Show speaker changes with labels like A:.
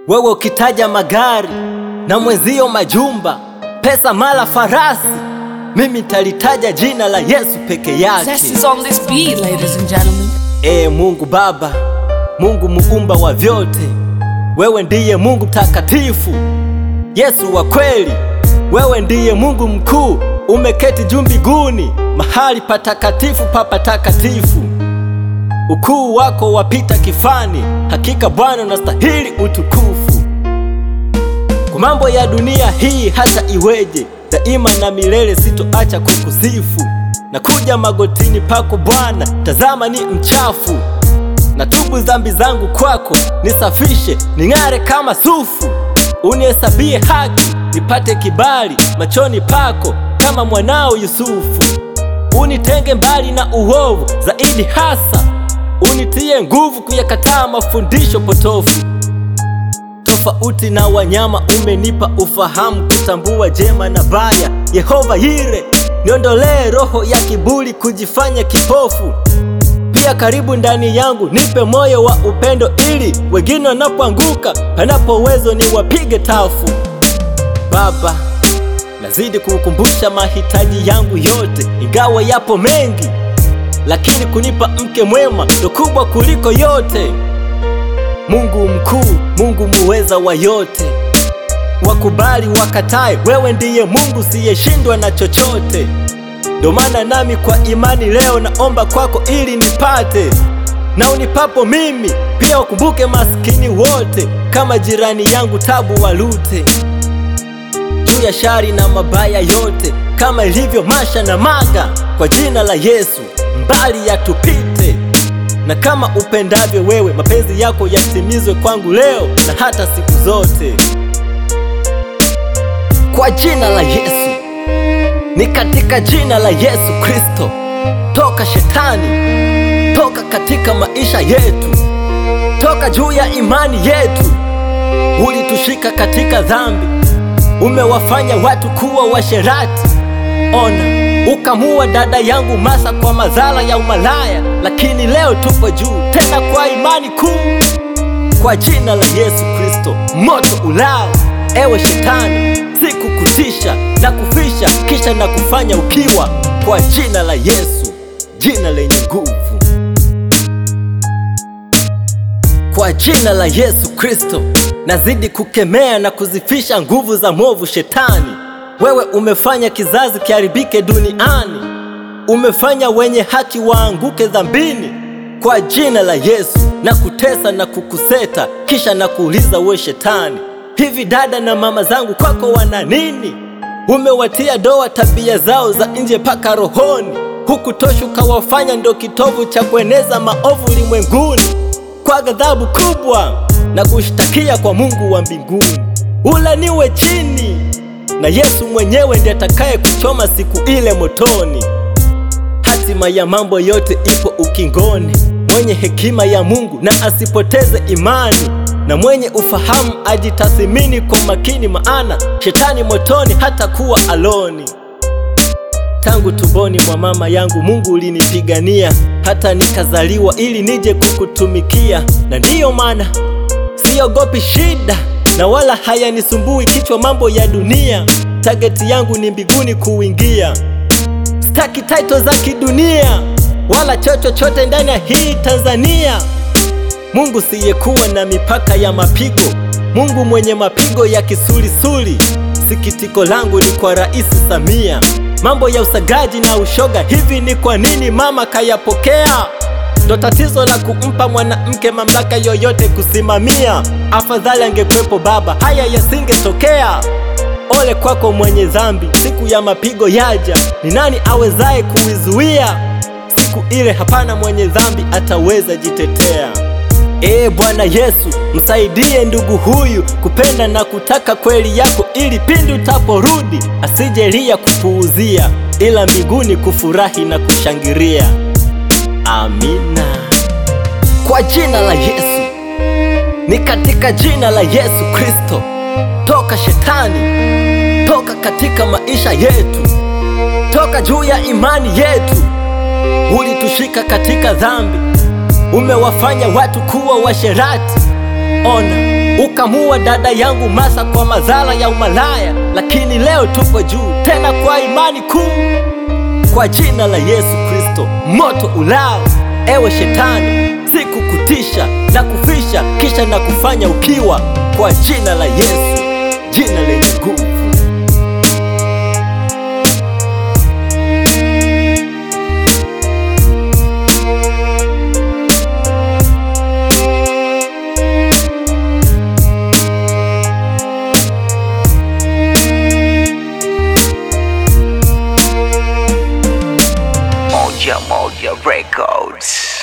A: Wewe ukitaja magari na mwenzio majumba, pesa mala farasi, mimi nitalitaja jina la Yesu peke yake.
B: Zest is on this beat, ladies and gentlemen.
A: Mungu Baba, Mungu muumba wa vyote, wewe ndiye Mungu takatifu, Yesu wa kweli. Wewe ndiye Mungu mkuu, umeketi juu mbinguni, mahali patakatifu pa patakatifu. Ukuu wako wapita kifani, hakika Bwana unastahili utukufu. Kwa mambo ya dunia hii hata iweje, daima na milele sitoacha kukusifu. Nakuja magotini pako Bwana, tazama ni mchafu. Natubu dhambi zangu kwako, nisafishe ning'are kama sufu. Unihesabie haki, nipate kibali machoni pako kama mwanao Yusufu. Unitenge mbali na uovu zaidi hasa, unitie nguvu kuyakataa mafundisho potofu. Tofauti na wanyama umenipa ufahamu kutambua jema na baya. Yehova Yire, niondolee roho ya kiburi kujifanya kipofu. Pia karibu ndani yangu nipe moyo wa upendo, ili wengine wanapoanguka panapo uwezo ni wapige tafu. Baba, nazidi kukukumbusha mahitaji yangu yote, ingawa yapo mengi, lakini kunipa mke mwema ndo kubwa kuliko yote. Mungu mkuu, Mungu muweza wa yote, wakubali wakatae, wewe ndiye Mungu siyeshindwa na chochote. Ndo maana nami kwa imani leo naomba kwako ili nipate, na unipapo mimi pia ukumbuke maskini wote, kama jirani yangu Tabu Walute. Juu ya shari na mabaya yote, kama ilivyo Masha na Maga, kwa jina la Yesu mbali yatupite. Na kama upendavyo wewe, mapenzi yako yatimizwe kwangu leo na hata siku zote. Kwa jina la Yesu, ni katika jina la Yesu Kristo, toka shetani, toka katika maisha yetu, toka juu ya imani yetu. Ulitushika katika dhambi, umewafanya watu kuwa washerati. Ona, ukamua dada yangu Masa kwa madhara ya umalaya, lakini leo tupo juu tena kwa imani kuu. Kwa jina la Yesu Kristo, moto ulao, ewe shetani, sikukutisha na kufisha kisha na kufanya ukiwa. Kwa jina la Yesu, jina lenye nguvu. Kwa jina la Yesu Kristo, nazidi kukemea na kuzifisha nguvu za mwovu shetani. Wewe umefanya kizazi kiharibike duniani, umefanya wenye haki waanguke dhambini. Kwa jina la Yesu, na kutesa na kukuseta, kisha na kuuliza we shetani, hivi dada na mama zangu kwako wana nini? Umewatia doa tabia zao za nje paka rohoni, hukutosha ukawafanya ndo kitovu cha kueneza maovu ulimwenguni. Kwa ghadhabu kubwa na kushtakia kwa Mungu wa mbinguni, ulaniwe chini, na Yesu mwenyewe ndiye atakaye kuchoma siku ile motoni. Hatima ya mambo yote ipo ukingoni, mwenye hekima ya Mungu na asipoteze imani, na mwenye ufahamu ajitathimini kwa makini, maana shetani motoni hata kuwa aloni. Tangu tumboni mwa mama yangu Mungu ulinipigania, hata nikazaliwa ili nije kukutumikia. Na ndiyo maana siogopi shida na wala hayanisumbui kichwa mambo ya dunia. Targeti yangu ni mbinguni kuingia, sitaki title za kidunia wala chochote ndani ya hii Tanzania. Mungu siyekuwa na mipaka ya mapigo, Mungu mwenye mapigo ya kisulisuli. Sikitiko langu ni kwa Rais Samia, mambo ya usagaji na ushoga hivi ni kwa nini mama kayapokea? Ndo tatizo la kumpa mwanamke mamlaka yoyote kusimamia. Afadhali angekwepo baba, haya yasingetokea. Ole kwako mwenye dhambi, siku ya mapigo yaja, ni nani awezaye kuizuia? Siku ile hapana mwenye dhambi ataweza jitetea. Bwana Yesu, msaidie ndugu huyu kupenda na kutaka kweli yako, ili pindi utaporudi asijelia kupuuzia, ila mbinguni kufurahi na kushangilia. Amina. Kwa jina la Yesu, ni katika jina la Yesu Kristo, toka shetani, toka katika maisha yetu, toka juu ya imani yetu. Ulitushika katika dhambi, umewafanya watu kuwa washerati. Ona, Ukamua dada yangu Masa kwa madhara ya umalaya, lakini leo tupo juu tena kwa imani kuu. Kwa jina la Yesu Kristo, moto ulao. Ewe shetani, sikukutisha na kufisha, kisha na kufanya ukiwa. Kwa jina la Yesu, jina lenye nguvu.
C: Moja Moja Records.